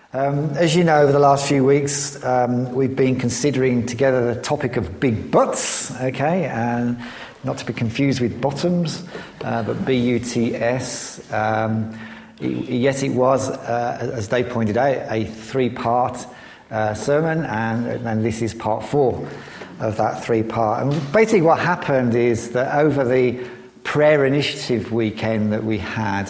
As you know, over the last few weeks, we've been considering together the topic of big butts, okay, and not to be confused with bottoms, but B-U-T-S. Yes, it was, as Dave pointed out, a three-part sermon, and this is part 4 of that three-part. And basically what happened is that over the prayer initiative weekend that we had,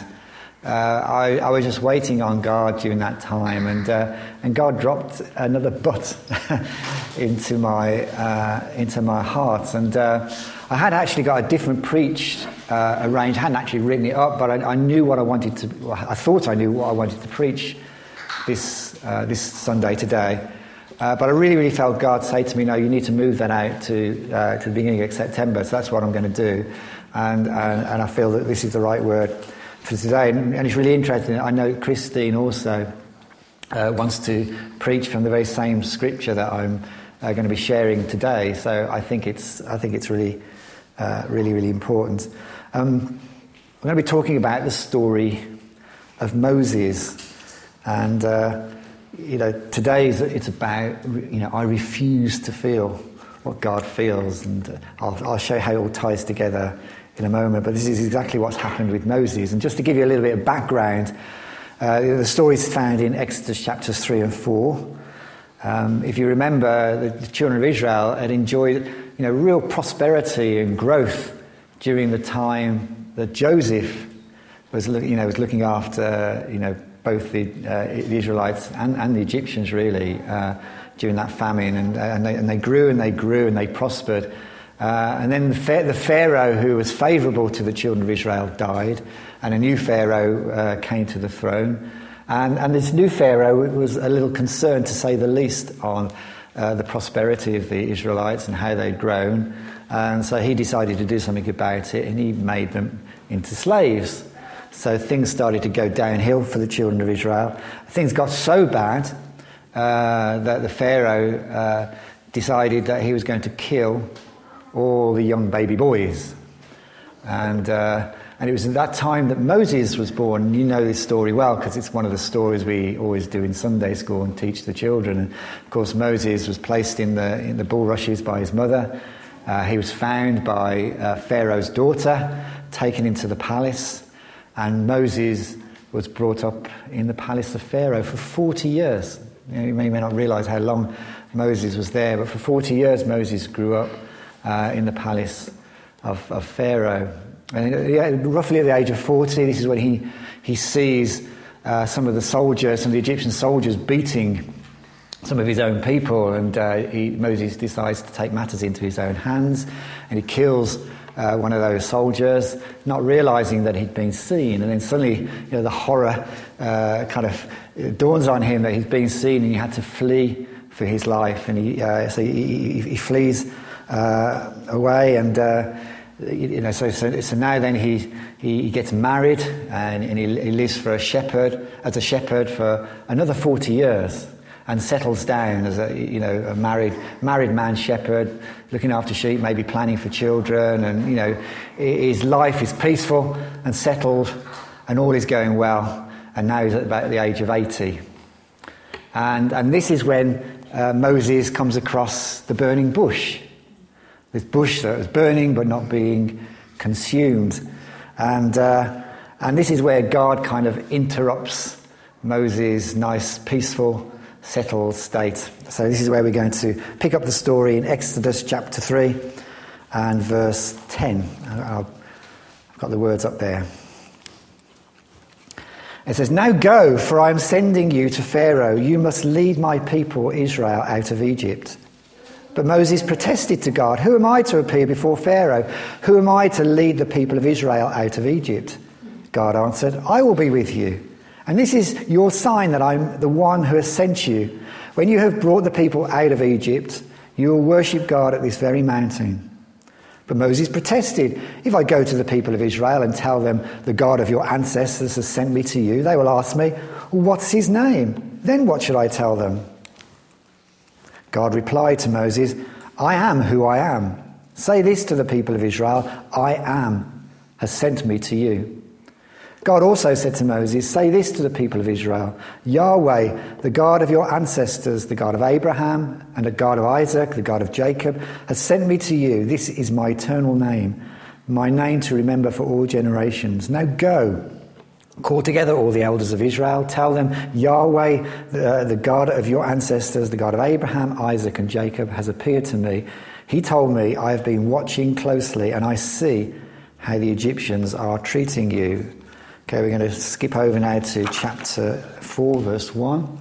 I was just waiting on God during that time, and God dropped another butt into my heart. And I had actually got a different preach arranged. I hadn't actually written it up, but I knew what I wanted to. Well, I thought I knew what I wanted to preach this Sunday today. But I really felt God say to me, "No, you need to move that out to the beginning of September." So that's what I'm going to do, and I feel that this is the right word for today. And it's really interesting. I know Christine also wants to preach from the very same scripture that I'm going to be sharing today. So I think it's really important. I'm going to be talking about the story of Moses, and today it's about I refuse to feel what God feels, and I'll show how it all ties together in a moment. But this is exactly what's happened with Moses. And just to give you a little bit of background, the story is found in Exodus chapters 3 and 4. If you remember, the children of Israel had enjoyed real prosperity and growth during the time that Joseph was looking after both the Israelites and the Egyptians really during that famine, and they grew and they grew and they prospered. And then the Pharaoh who was favourable to the children of Israel died, and a new Pharaoh came to the throne. And this new Pharaoh was a little concerned, to say the least, on the prosperity of the Israelites and how they'd grown. And so he decided to do something about it, and he made them into slaves. So things started to go downhill for the children of Israel. Things got so bad that the Pharaoh decided that he was going to kill all the young baby boys. And it was at that time that Moses was born. You know this story well, because it's one of the stories we always do in Sunday school and teach the children. And of course, Moses was placed in the bulrushes by his mother. He was found by Pharaoh's daughter, taken into the palace, and Moses was brought up in the palace of Pharaoh for 40 years. You may not realise how long Moses was there, but for 40 years Moses grew up in the palace of Pharaoh. And roughly at the age of 40, this is when he sees some of the Egyptian soldiers beating some of his own people, and Moses decides to take matters into his own hands, and he kills one of those soldiers, not realising that he'd been seen. And then suddenly, the horror kind of dawns on him that he's been seen, and he had to flee for his life. And he flees away, and so now then he gets married, and he lives as a shepherd for another 40 years, and settles down as a married man shepherd, looking after sheep, maybe planning for children, and his life is peaceful and settled, and all is going well. And now he's at about the age of 80, and this is when Moses comes across the burning bush. This bush that was burning but not being consumed. And this is where God kind of interrupts Moses' nice, peaceful, settled state. So this is where we're going to pick up the story in Exodus chapter 3 and verse 10. I've got the words up there. It says, "Now go, for I am sending you to Pharaoh. You must lead my people Israel out of Egypt." But Moses protested to God, "Who am I to appear before Pharaoh? Who am I to lead the people of Israel out of Egypt?" God answered, "I will be with you. And this is your sign that I'm the one who has sent you. When you have brought the people out of Egypt, you will worship God at this very mountain." But Moses protested, "If I go to the people of Israel and tell them the God of your ancestors has sent me to you, they will ask me, 'What's his name?' Then what should I tell them?" God replied to Moses, "I am who I am. Say this to the people of Israel, 'I am has sent me to you.'" God also said to Moses, say this to the people of Israel, Yahweh, the God of your ancestors, the God of Abraham and the God of Isaac, the God of Jacob, has sent me to you. This is my eternal name, my name to remember for all generations. Now go, call together all the elders of Israel, tell them, Yahweh, the God of your ancestors, the God of Abraham, Isaac and Jacob, has appeared to me. He told me, I have been watching closely and I see how the Egyptians are treating you. Okay, we're going to skip over now to chapter 4, verse 1.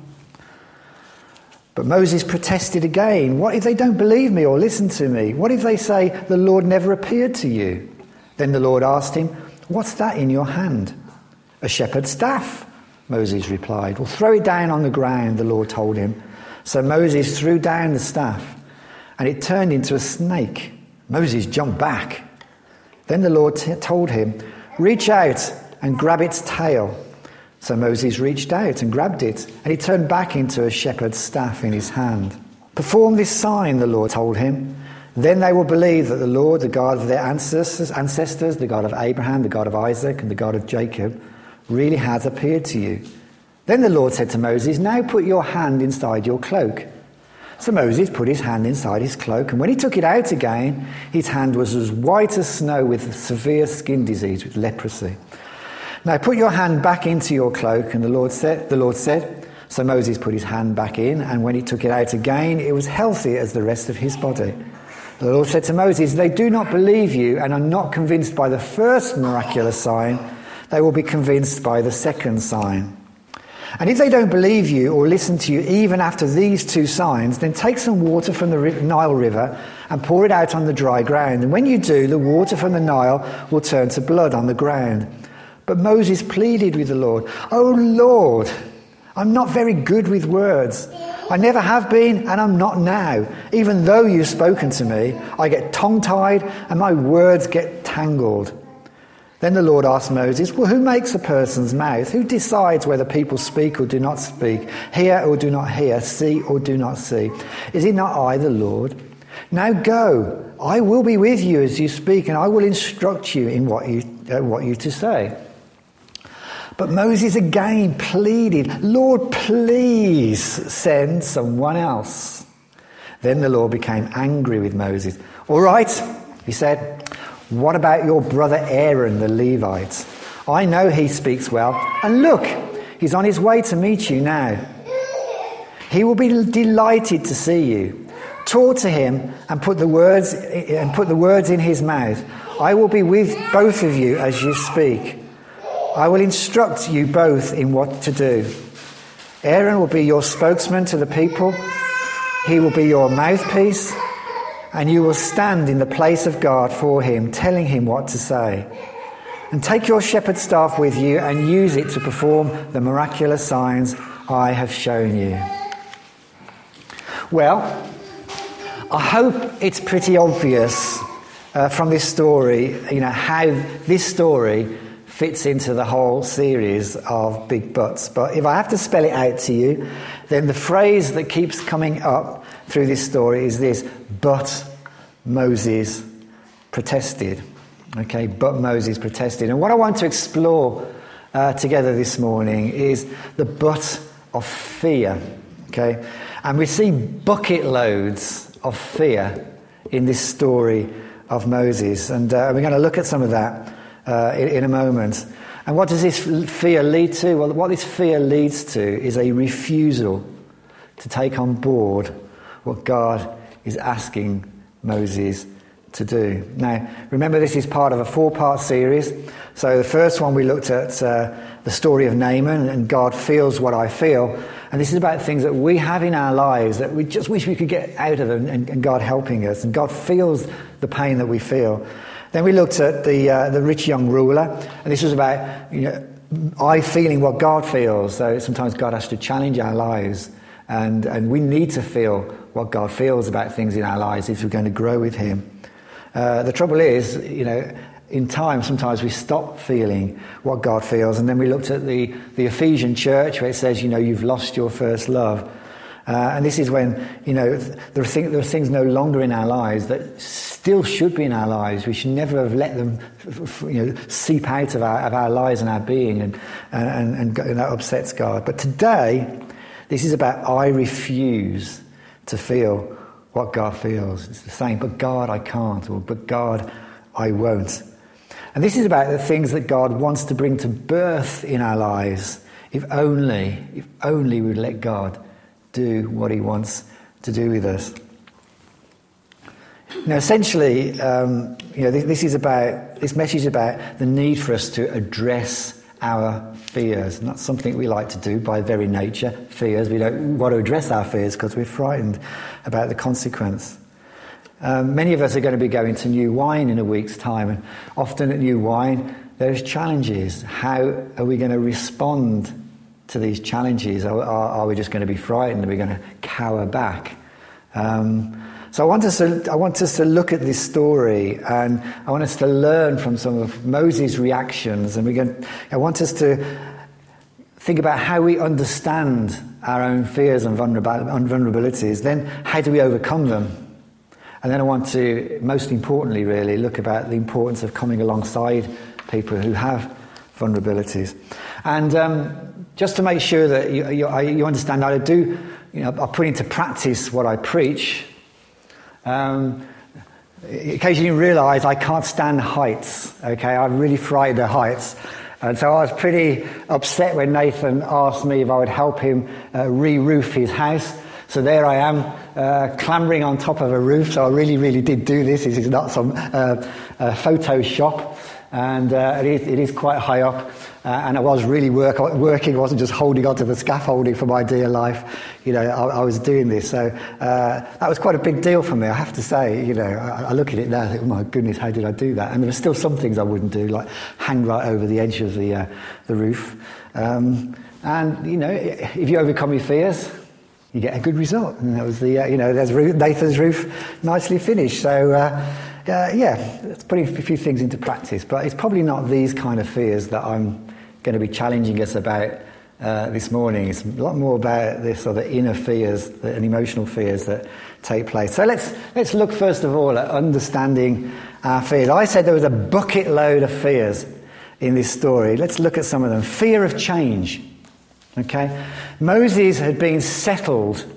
But Moses protested again. What if they don't believe me or listen to me? What if they say, the Lord never appeared to you? Then the Lord asked him, what's that in your hand? A shepherd's staff, Moses replied. Well, throw it down on the ground, the Lord told him. So Moses threw down the staff, and it turned into a snake. Moses jumped back. Then the Lord told him, reach out and grab its tail. So Moses reached out and grabbed it, and it turned back into a shepherd's staff in his hand. Perform this sign, the Lord told him. Then they will believe that the Lord, the God of their ancestors, the God of Abraham, the God of Isaac, and the God of Jacob, really has appeared to you. Then the Lord said to Moses, now put your hand inside your cloak. So Moses put his hand inside his cloak, and when he took it out again, his hand was as white as snow with severe skin disease, with leprosy. Now put your hand back into your cloak, and the Lord said. So Moses put his hand back in, and when he took it out again, it was healthy as the rest of his body. The Lord said to Moses, they do not believe you and are not convinced by the first miraculous sign. They will be convinced by the second sign. And if they don't believe you or listen to you even after these two signs, then take some water from the Nile River and pour it out on the dry ground. And when you do, the water from the Nile will turn to blood on the ground. But Moses pleaded with the Lord, oh Lord, I'm not very good with words. I never have been, and I'm not now. Even though you've spoken to me, I get tongue-tied and my words get tangled. Then the Lord asked Moses, well, who makes a person's mouth? Who decides whether people speak or do not speak, hear or do not hear, see or do not see? Is it not I, the Lord? Now go, I will be with you as you speak, and I will instruct you in what you to say. But Moses again pleaded, Lord, please send someone else. Then the Lord became angry with Moses. All right, he said, what about your brother Aaron, the Levite? I know he speaks well. And look, he's on his way to meet you now. He will be delighted to see you. Talk to him and put the words in his mouth. I will be with both of you as you speak. I will instruct you both in what to do. Aaron will be your spokesman to the people. He will be your mouthpiece, and you will stand in the place of God for him, telling him what to say. And take your shepherd's staff with you and use it to perform the miraculous signs I have shown you. Well, I hope it's pretty obvious from this story, how this story fits into the whole series of Big Butts. But if I have to spell it out to you, then the phrase that keeps coming up through this story is this: but Moses protested. Okay, but Moses protested. And what I want to explore together this morning is the but of fear. Okay, and we see bucket loads of fear in this story of Moses, and we're going to look at some of that in a moment. And what does this fear lead to? Well, what this fear leads to is a refusal to take on board what God is asking Moses to do. Now, remember, this is part of a 4-part series. So the first one we looked at the story of Naaman, and God feels what I feel. And this is about things that we have in our lives that we just wish we could get out of, and God helping us. And God feels the pain that we feel. Then we looked at the rich young ruler, and this was about I feeling what God feels. So sometimes God has to challenge our lives, and we need to feel what God feels about things in our lives if we're going to grow with Him. The trouble is, in time sometimes we stop feeling what God feels, and then we looked at the Ephesian church where it says, you've lost your first love. And this is when, there are things no longer in our lives that still should be in our lives. We should never have let them, seep out of our lives and our being, and that upsets God. But today, this is about I refuse to feel what God feels. It's the same, but God, I can't, or but God, I won't. And this is about the things that God wants to bring to birth in our lives, if only we would let God do what he wants to do with us. Now, essentially, this message is about the need for us to address our fears. Not something we like to do by very nature, fears. We don't want to address our fears because we're frightened about the consequence. Many of us are going to be going to New Wine in a week's time, and often at New Wine there's challenges. How are we going to respond to these challenges? Are we just going to be frightened? Are we going to cower back? So I want us to look at this story, and I want us to learn from some of Moses' reactions, and I want us to think about how we understand our own fears and vulnerabilities. Then how do we overcome them? And then I want to, most importantly really, look about the importance of coming alongside people who have vulnerabilities. And just to make sure that you understand, I put into practice what I preach. Occasionally you realise I can't stand heights. Okay, I'm really frightened of heights. And so I was pretty upset when Nathan asked me if I would help him re-roof his house. So there I am, clambering on top of a roof. So I really, really did do this. This is not some Photoshop. And it is quite high up. And I was really working. I wasn't just holding onto the scaffolding for my dear life. I was doing this. So that was quite a big deal for me, I have to say. I look at it now and think, oh my goodness, how did I do that? And there were still some things I wouldn't do, like hang right over the edge of the roof. If you overcome your fears, you get a good result. And that was there's Nathan's roof nicely finished. So, it's putting a few things into practice. But it's probably not these kind of fears that I'm going to be challenging us about this morning. It's a lot more about this sort of inner fears and emotional fears that take place. So let's look first of all at understanding our fears. I said there was a bucket load of fears in this story. Let's look at some of them. Fear of change. Okay, Moses had been settled,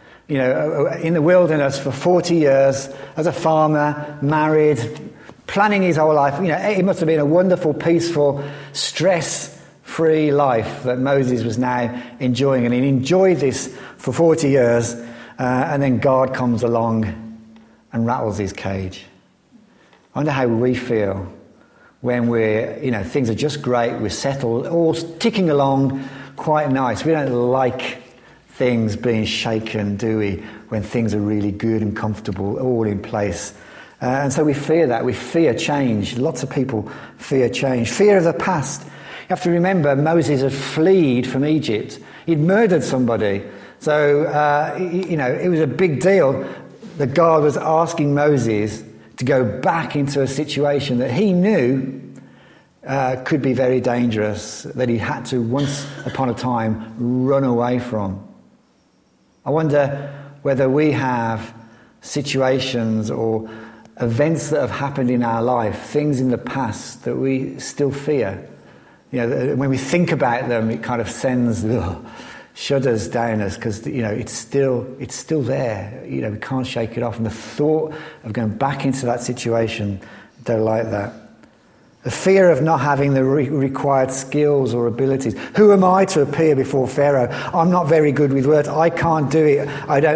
in the wilderness for 40 years as a farmer, married, planning his whole life. It must have been a wonderful, peaceful, stress-free life that Moses was now enjoying, and he enjoyed this for 40 years. And then God comes along and rattles his cage. I wonder how we feel when we're, things are just great, we're settled, all ticking along. Quite nice. We don't like things being shaken, do we, when things are really good and comfortable, all in place. And so we fear that. We fear change. Lots of people fear change. Fear of the past. You have to remember, Moses had fled from Egypt. He'd murdered somebody. So, it was a big deal that God was asking Moses to go back into a situation that he knew could be very dangerous, that he had to once upon a time run away from. I wonder whether we have situations or events that have happened in our life, things in the past that we still fear. When we think about them, it kind of sends shudders down us because it's still there. We can't shake it off, and the thought of going back into that situation, don't like that. The fear of not having the required skills or abilities. Who am I to appear before Pharaoh? I'm not very good with words. I can't do it. I don't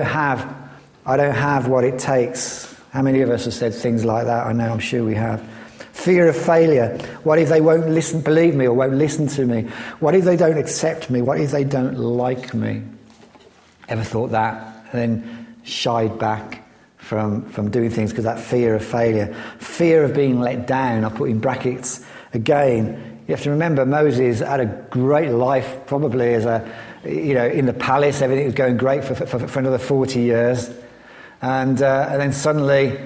have what it takes. How many of us have said things like that? I know, I'm sure we have. Fear of failure. What if they won't believe me or won't listen to me? What if they don't accept me? What if they don't like me? Ever thought that? And then shied back from doing things because that fear of failure. Fear of being let down. I put in brackets again. You have to remember Moses had a great life, probably as in the palace. Everything was going great for another 40 years. And then suddenly,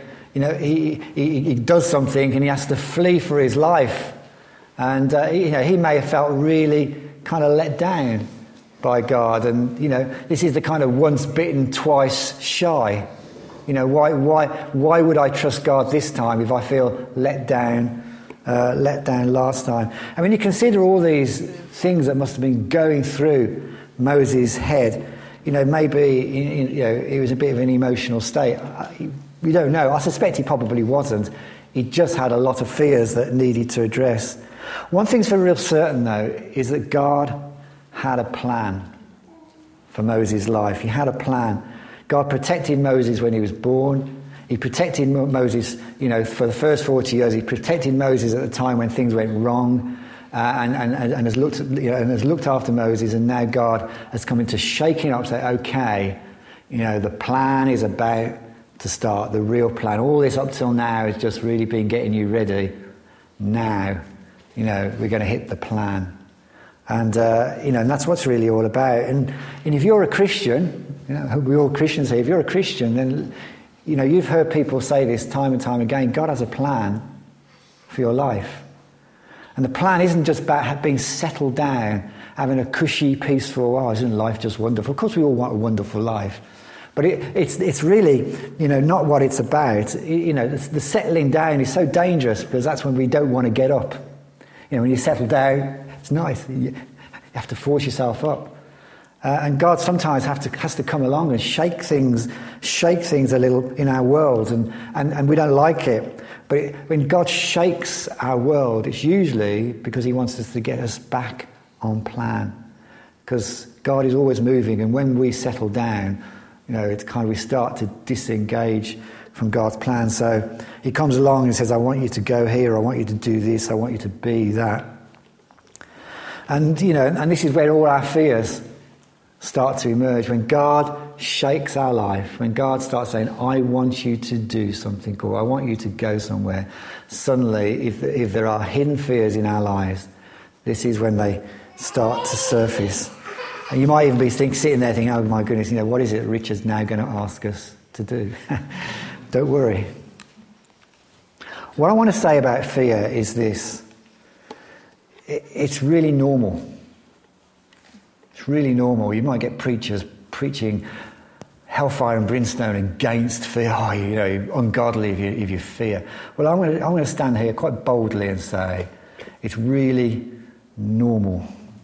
he does something and he has to flee for his life. And, he may have felt really kind of let down by God. And, this is the kind of once bitten, twice shy. Why would I trust God this time if I feel let down last time? And when you consider all these things that must have been going through Moses' head, maybe it was a bit of an emotional state. We don't know. I suspect he probably wasn't. He just had a lot of fears that needed to address. One thing's for real certain, though, is that God had a plan for Moses' life. He had a plan. God protected Moses when he was born. He protected Moses, for the first 40 years. He protected Moses at the time when things went wrong, and has looked after Moses. And now God has come in to shake him up, say, okay, the plan is about to start. The real plan. All this up till now has just really been getting you ready. Now, we're going to hit the plan. And and that's what's really all about. And if you're a Christian, we're all Christians here. If you're a Christian, then you've heard people say this time and time again. God has a plan for your life, and the plan isn't just about being settled down, having a cushy, peaceful. Isn't life just wonderful? Of course, we all want a wonderful life, but it's really not what it's about. The settling down is so dangerous because that's when we don't want to get up. When you settle down, it's nice. You have to force yourself up. And God sometimes has to come along and shake things a little in our world, and we don't like it. But when God shakes our world, it's usually because he wants us to get us back on plan. Because God is always moving, and when we settle down, it's kind of we start to disengage from God's plan. So he comes along and says, I want you to go here, I want you to do this, I want you to be that. And and this is where all our fears start to emerge. When God shakes our life, when God starts saying, I want you to do something, or I want you to go somewhere, suddenly, if there are hidden fears in our lives, this is when they start to surface. And you might even be sitting there thinking, oh my goodness, what is it Richard's now going to ask us to do? Don't worry. What I want to say about fear is this. It's really normal. It's really normal. You might get preachers preaching hellfire and brimstone against fear. Oh, ungodly if you fear. Well, I'm going to stand here quite boldly and say it's really normal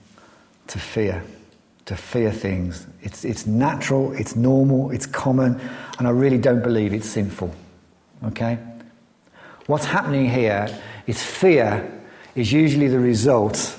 to fear things. It's natural, it's normal, it's common, and I really don't believe it's sinful. Okay? What's happening here is fear is usually the result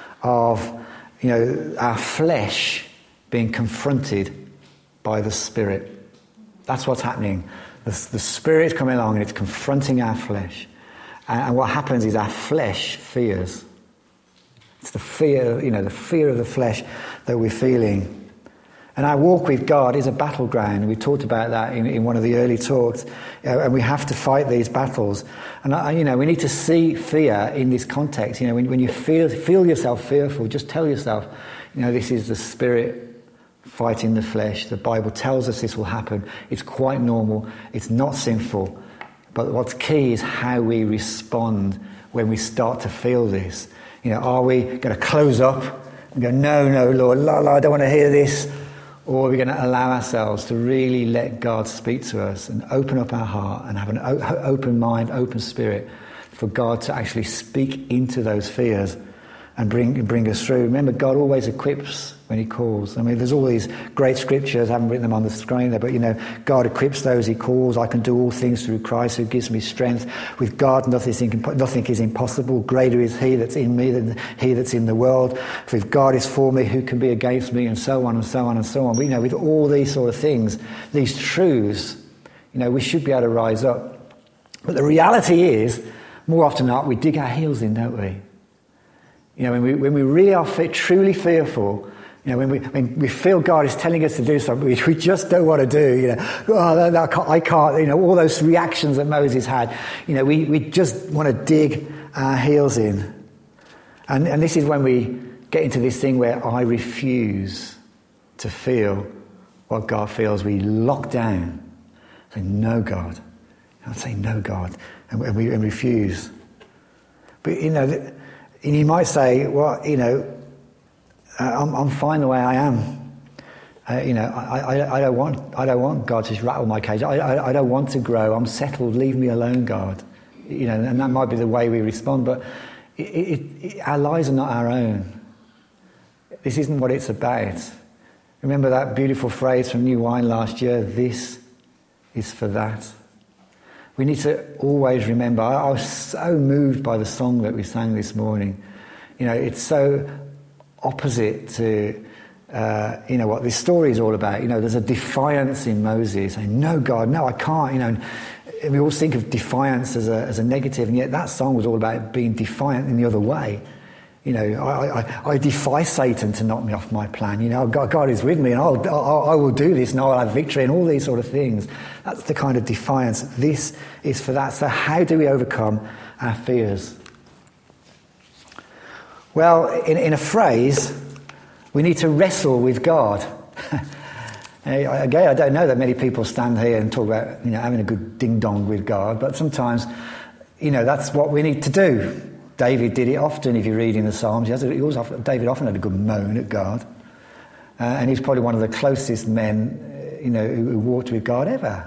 of our flesh being confronted by the Spirit. That's what's happening. The Spirit's coming along and it's confronting our flesh. And what happens is our flesh fears. It's the fear, the fear of the flesh that we're feeling. And our walk with God is a battleground. We talked about that in one of the early talks. And we have to fight these battles. And, we need to see fear in this context. When you feel yourself fearful, just tell yourself, this is the Spirit fighting the flesh. The Bible tells us this will happen. It's quite normal. It's not sinful. But what's key is how we respond when we start to feel this. Are we going to close up and go, no, Lord, I don't want to hear this? Or are we going to allow ourselves to really let God speak to us and open up our heart and have an open mind, open spirit for God to actually speak into those fears and bring us through? Remember, God always equips when he calls. There's all these great scriptures. I haven't written them on the screen there, but God equips those he calls. I can do all things through Christ who gives me strength. With God, nothing is impossible. Greater is he that's in me than he that's in the world. For if God is for me, who can be against me? And so on and so on and so on. With all these sort of things, these truths, we should be able to rise up. But the reality is, more often than not, we dig our heels in, don't we? When we really are truly fearful, when we feel God is telling us to do something we just don't want to do, I can't, all those reactions that Moses had, we just want to dig our heels in. And this is when we get into this thing where I refuse to feel what God feels. We lock down, say, no, God. I'll say, no, God, and we refuse. But, and you might say, well, I'm fine the way I am. I don't want God to rattle my cage. I don't want to grow. I'm settled. Leave me alone, God. And that might be the way we respond, but our lives are not our own. This isn't what it's about. Remember that beautiful phrase from New Wine last year, this is for that. We need to always remember. I was so moved by the song that we sang this morning. It's so opposite to what this story is all about. There's a defiance in Moses saying, no, God, no, I can't. And we all think of defiance as a negative, and yet that song was all about being defiant in the other way. I defy Satan to knock me off my plan. God is with me, and I will do this, and I will have victory, and all these sort of things. That's the kind of defiance. This is for that. So how do we overcome our fears? Well, in a phrase, we need to wrestle with God. Again, I don't know that many people stand here and talk about having a good ding-dong with God, but sometimes, that's what we need to do. David did it often. If you read in the Psalms, David often had a good moan at God, and he's probably one of the closest men, who walked with God ever.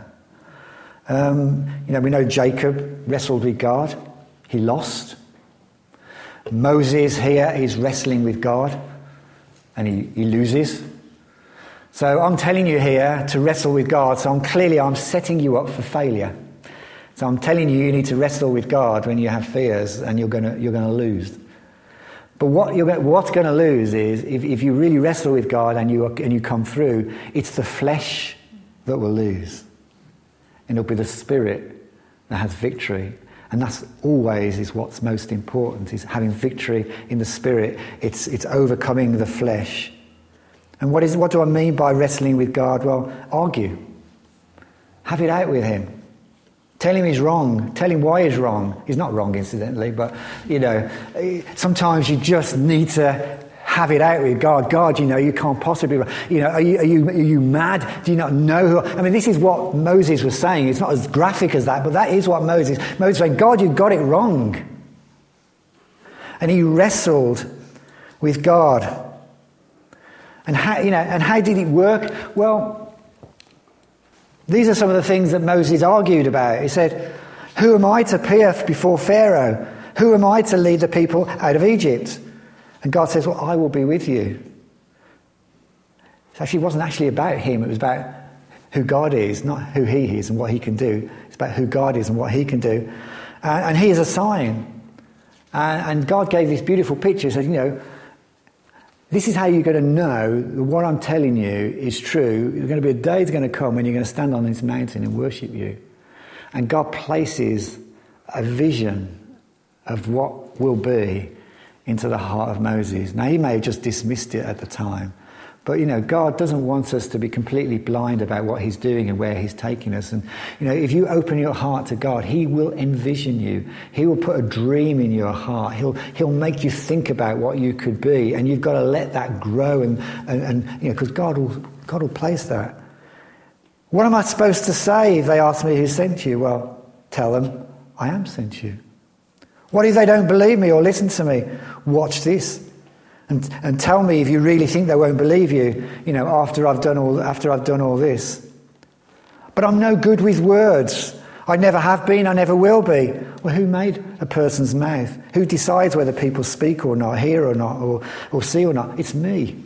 We know Jacob wrestled with God. He lost. Moses here is wrestling with God, and he loses. So I'm telling you here to wrestle with God. So I'm setting you up for failure. So I'm telling you need to wrestle with God when you have fears, and you're going to lose. But what's going to lose is if you really wrestle with God and you come through, it's the flesh that will lose, and it'll be the spirit that has victory. And that's always is what's most important, is having victory in the spirit. It's overcoming the flesh. And what do I mean by wrestling with God? Well, argue. Have it out with him. Tell him he's wrong. Tell him why he's wrong. He's not wrong, incidentally, but, sometimes you just need to have it out with God. God, you can't possibly... are you mad? Do you not know who... I mean, this is what Moses was saying. It's not as graphic as that, but that is what Moses was saying. God, you got it wrong. And he wrestled with God. And how did it work? Well, these are some of the things that Moses argued about. He said, who am I to appear before Pharaoh? Who am I to lead the people out of Egypt? And God says, well, I will be with you. It wasn't actually about him. It was about who God is, not who he is and what he can do. It's about who God is and what he can do. And he is a sign. And God gave this beautiful picture. He said, this is how you're going to know that what I'm telling you is true. There's going to be a day that's going to come when you're going to stand on this mountain and worship you. And God places a vision of what will be into the heart of Moses. Now, he may have just dismissed it at the time. But, God doesn't want us to be completely blind about what he's doing and where he's taking us. And, if you open your heart to God, he will envision you. He will put a dream in your heart. He'll make you think about what you could be. And you've got to let that grow and because God will place that. What am I supposed to say if they ask me who sent you? Well, tell them I am sent you. What if they don't believe me or listen to me? Watch this. And tell me if you really think they won't believe you, after I've done all this. But I'm no good with words. I never have been, I never will be. Well, who made a person's mouth? Who decides whether people speak or not, hear or not, or see or not? It's me.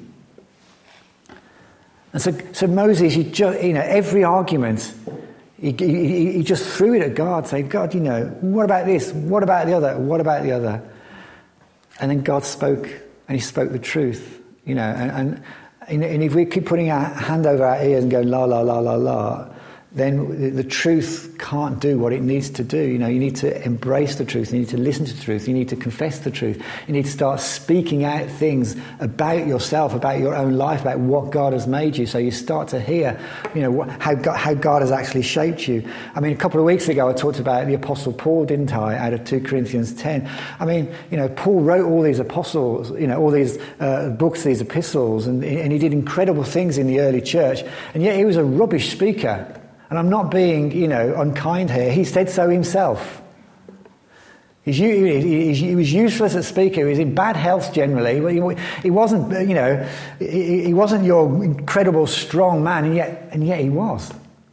And so Moses, every argument, he just threw it at God, saying, God, what about this? What about the other? What about the other? And then God spoke. And he spoke the truth, and if we keep putting our hand over our ears and going la la la la la, then the truth can't do what it needs to do. You need to embrace the truth. You need to listen to the truth. You need to confess the truth. You need to start speaking out things about yourself, about your own life, about what God has made you. So you start to hear, how God has actually shaped you. I mean, a couple of weeks ago I talked about the Apostle Paul, didn't I? Out of 2 Corinthians 10. I mean, Paul wrote all these apostles, all these books, these epistles, and he did incredible things in the early church. And yet he was a rubbish speaker. And I'm not being, unkind here. He said so himself. He was useless as speaker. He was in bad health generally. He wasn't, he wasn't your incredible strong man, and yet he was.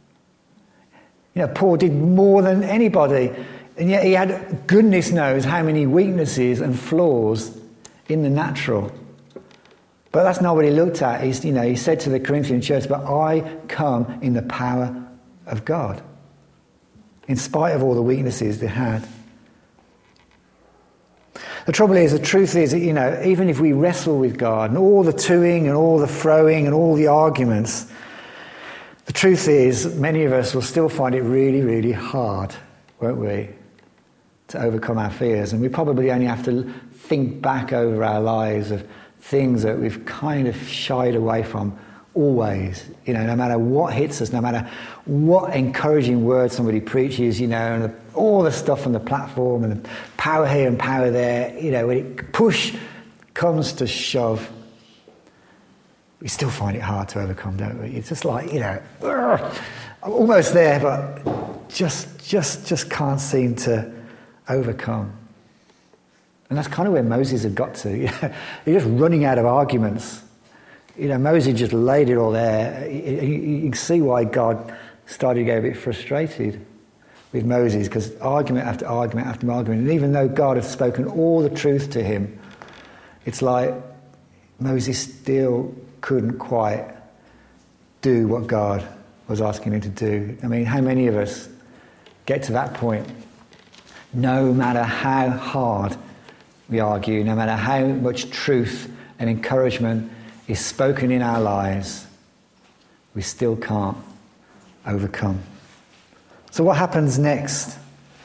Paul did more than anybody, and yet he had goodness knows how many weaknesses and flaws in the natural. But that's not what he looked at. He said to the Corinthian church, "But I come in the power of God," in spite of all the weaknesses they had. The trouble is, the truth is, even if we wrestle with God and all the toing and all the froing and all the arguments, the truth is, many of us will still find it really, really hard, won't we, to overcome our fears. And we probably only have to think back over our lives of things that we've kind of shied away from always. No matter what hits us, no matter what encouraging words somebody preaches, and all the stuff on the platform and the power here and power there, when it push comes to shove, we still find it hard to overcome, don't we? It's just like, I'm almost there, but just can't seem to overcome. And that's kind of where Moses had got to. You're just running out of arguments. Moses just laid it all there. You can see why God started to get a bit frustrated with Moses, because argument after argument after argument, and even though God had spoken all the truth to him, it's like Moses still couldn't quite do what God was asking him to do. I mean, how many of us get to that point? No matter how hard we argue, no matter how much truth and encouragement is spoken in our lives, we still can't overcome. So what happens next?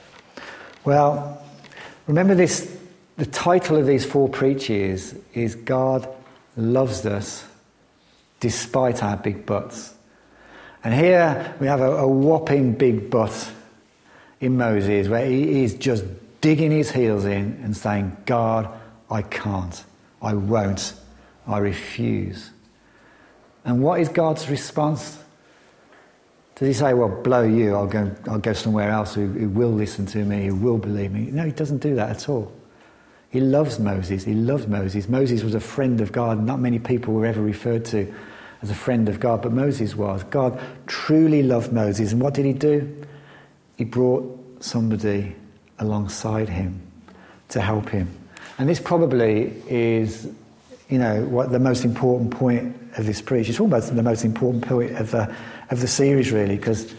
Well, remember this, the title of these 4 preachers is God Loves Us Despite Our Big Butts. And here we have a whopping big butt in Moses, where he is just digging his heels in and saying, "God, I can't, I won't, I refuse." And what is God's response? Does he say, "Well, blow you, I'll go somewhere else who will listen to me, who will believe me"? No, he doesn't do that at all. He loves Moses. He loved Moses. Moses was a friend of God. Not many people were ever referred to as a friend of God, but Moses was. God truly loved Moses. And what did he do? He brought somebody alongside him to help him. And this probably is, what the most important point of this preach. It's almost the most important point of the series, really, because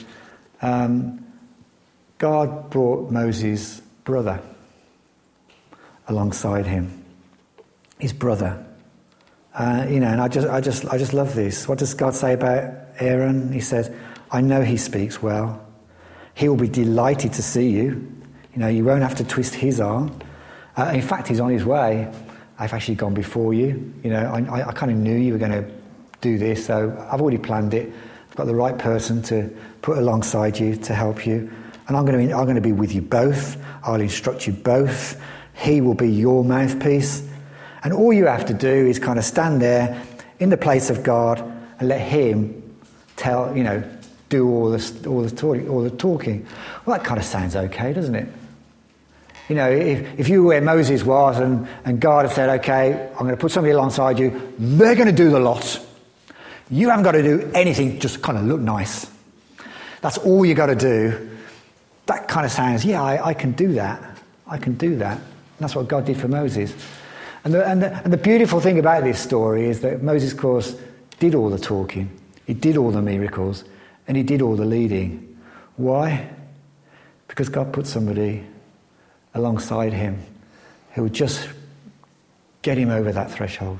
God brought Moses' brother alongside him. His brother. And I just love this. What does God say about Aaron? He says, "I know he speaks well. He will be delighted to see you. You won't have to twist his arm. In fact, he's on his way. I've actually gone before you. I kind of knew you were going to do this, so I've already planned it. I've got the right person to put alongside you to help you. And I'm going to be with you both. I'll instruct you both. He will be your mouthpiece. And all you have to do is kind of stand there in the place of God and let him do all the talking. Well, that kind of sounds okay, doesn't it? If you were where Moses was and God had said, "Okay, I'm going to put somebody alongside you. They're going to do the lot. You haven't got to do anything, just kind of look nice. That's all you got to do." That kind of sounds, I can do that. I can do that. And that's what God did for Moses. And the beautiful thing about this story is that Moses, of course, did all the talking. He did all the miracles. And he did all the leading. Why? Because God put somebody alongside him who would just get him over that threshold.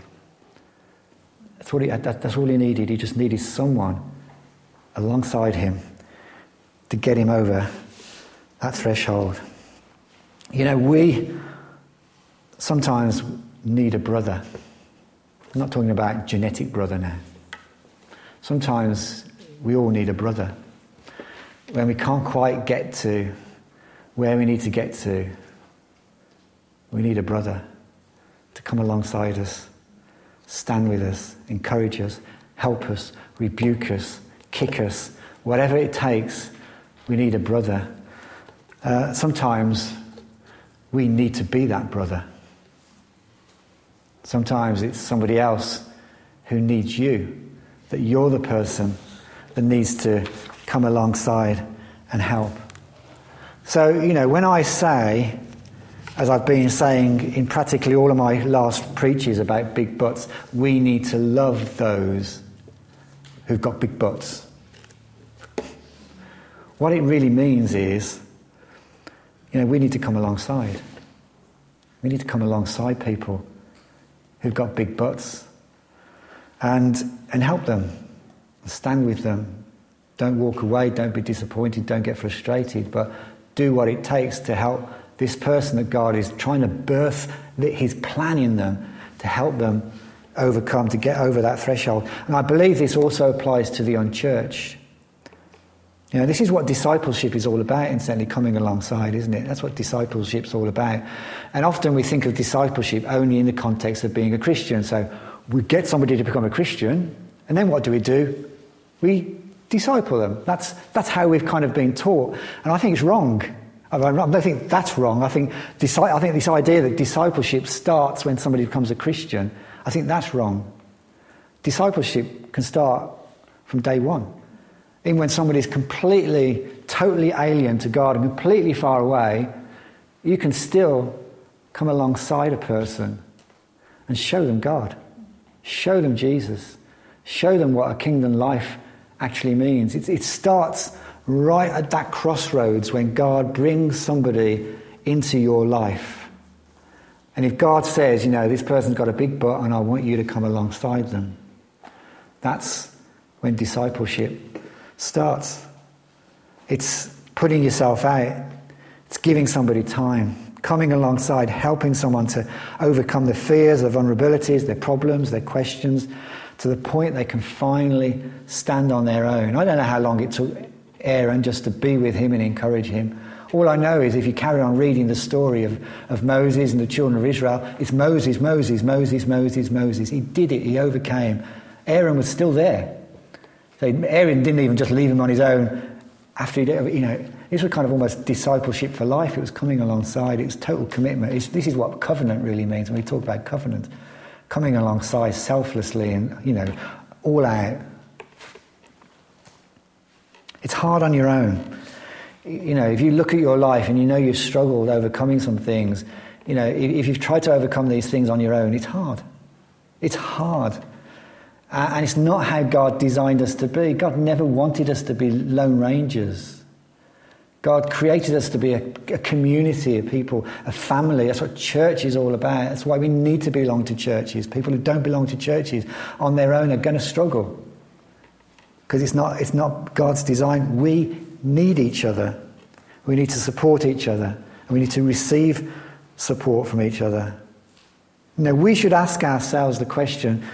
That's all he needed. He just needed someone alongside him to get him over that threshold. We sometimes need a brother. I'm not talking about genetic brother now. Sometimes we all need a brother. When we can't quite get to where we need to get to, we need a brother to come alongside us, stand with us, encourage us, help us, rebuke us, kick us, whatever it takes, we need a brother. Sometimes we need to be that brother. Sometimes it's somebody else who needs you, that you're the person that needs to come alongside and help. So, when I say, as I've been saying in practically all of my last preaches about big butts, we need to love those who've got big butts. What it really means is, we need to come alongside. We need to come alongside people who've got big butts and help them, stand with them. Don't walk away, don't be disappointed, don't get frustrated, but do what it takes to help this person that God is trying to birth his plan in them, to help them overcome, to get over that threshold. And I believe this also applies to the unchurched. This is what discipleship is all about, incidentally, coming alongside, isn't it? That's what discipleship's all about. And often we think of discipleship only in the context of being a Christian. So we get somebody to become a Christian, and then what do? We disciple them. That's how we've kind of been taught. And I think it's wrong. I don't think that's wrong. I think this idea that discipleship starts when somebody becomes a Christian, I think that's wrong. Discipleship can start from day one. Even when somebody is completely, totally alien to God and completely far away, you can still come alongside a person and show them God. Show them Jesus. Show them what a kingdom life actually means. It starts right at that crossroads when God brings somebody into your life. And if God says, this person's got a big butt and I want you to come alongside them, that's when discipleship starts. It's putting yourself out. It's giving somebody time, coming alongside, helping someone to overcome the fears, the vulnerabilities, their problems, their questions, to the point they can finally stand on their own. I don't know how long it took Aaron just to be with him and encourage him. All I know is if you carry on reading the story of Moses and the children of Israel, it's Moses, Moses, Moses, Moses, Moses. He did it. He overcame. Aaron was still there. So Aaron didn't even just leave him on his own after he did, this was kind of almost discipleship for life. It was coming alongside. It was total commitment. This is what covenant really means when we talk about covenant. Coming alongside selflessly and, all out. It's hard on your own. If you look at your life and you've struggled overcoming some things, if you've tried to overcome these things on your own, it's hard. It's hard. And it's not how God designed us to be. God never wanted us to be lone rangers. God created us to be a community of people, a family. That's what church is all about. That's why we need to belong to churches. People who don't belong to churches on their own are going to struggle. Because it's not God's design. We need each other. We need to support each other. And we need to receive support from each other. We should ask ourselves the question,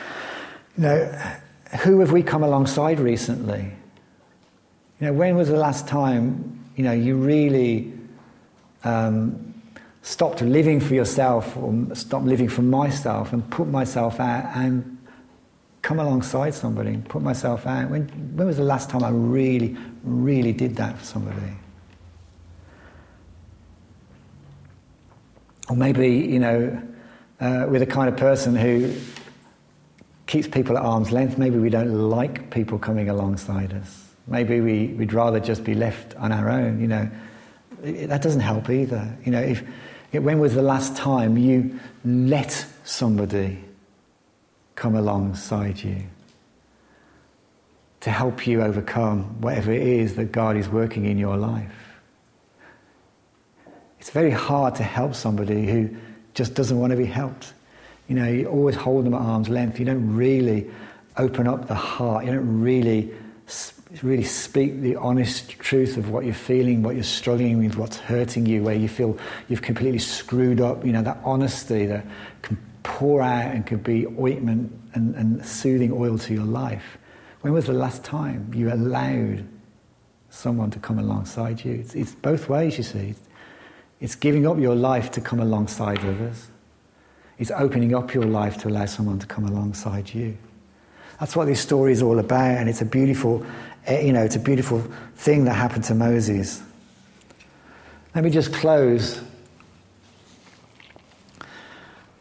who have we come alongside recently? When was the last time, you really stopped living for yourself or stopped living for myself and put myself out and come alongside somebody, put myself out? When was the last time I really, really did that for somebody? Or maybe, we're the kind of person who keeps people at arm's length. Maybe we don't like people coming alongside us. Maybe we'd rather just be left on our own. That doesn't help either. When was the last time you let somebody come alongside you to help you overcome whatever it is that God is working in your life? It's very hard to help somebody who just doesn't want to be helped. You always hold them at arm's length. You don't really open up the heart. You don't really speak the honest truth of what you're feeling, what you're struggling with, what's hurting you, where you feel you've completely screwed up. That honesty that can pour out and could be ointment and soothing oil to your life. When was the last time you allowed someone to come alongside you? It's both ways, you see. It's giving up your life to come alongside others. It's opening up your life to allow someone to come alongside you. That's what this story is all about, and it's a beautiful, it's a beautiful thing that happened to Moses. Let me just close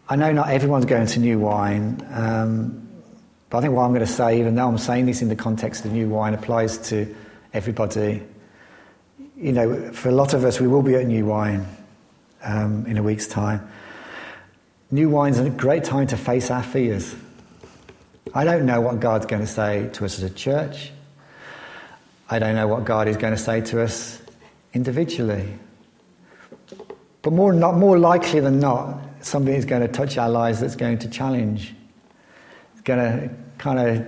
I know not everyone's going to new wine, but I think what I'm going to say, even though I'm saying this in the context of new wine, applies to everybody. You know, for a lot of us, we will be at new wine in a week's time. New wine's a great time to face our fears. I don't know what God's going to say to us as a church. I don't know what God is going to say to us individually. But more likely than not, something is going to touch our lives that's going to challenge. It's going to kind of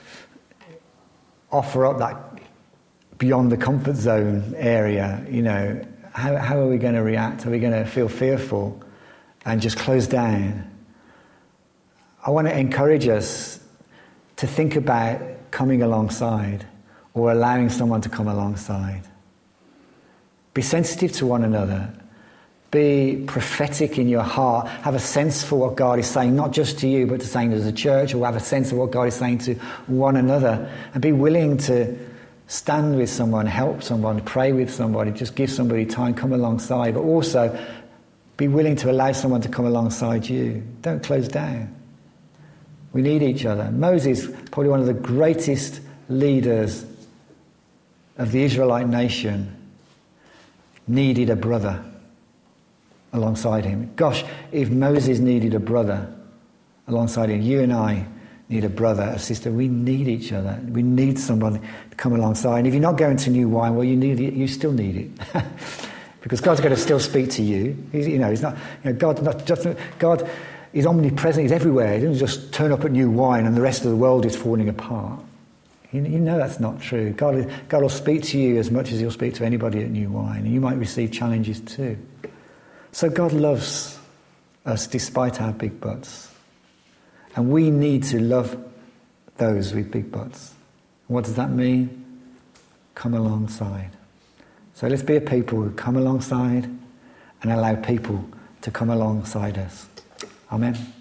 offer up that beyond the comfort zone area. You know, how are we going to react? Are we going to feel fearful and just close down? I want to encourage us to think about coming alongside or allowing someone to come alongside. Be sensitive to one another. Be prophetic in your heart. Have a sense for what God is saying, not just to you, but to saying as a church, or have a sense of what God is saying to one another. And be willing to stand with someone, help someone, pray with somebody, just give somebody time, come alongside. But also be willing to allow someone to come alongside you. Don't close down. We need each other. Moses, probably one of the greatest leaders of the Israelite nation, needed a brother alongside him. Gosh, if Moses needed a brother alongside him, you and I need a brother, a sister. We need each other. We need someone to come alongside. And if you're not going to new wine, well, you still need it. Because God's going to still speak to you. He's not. God is omnipresent. He's everywhere. He doesn't just turn up at new wine and the rest of the world is falling apart. You know that's not true. God will speak to you as much as he'll speak to anybody at new wine. And you might receive challenges too. So God loves us despite our big butts. And we need to love those with big butts. What does that mean? Come alongside. So let's be a people who come alongside and allow people to come alongside us. Amen.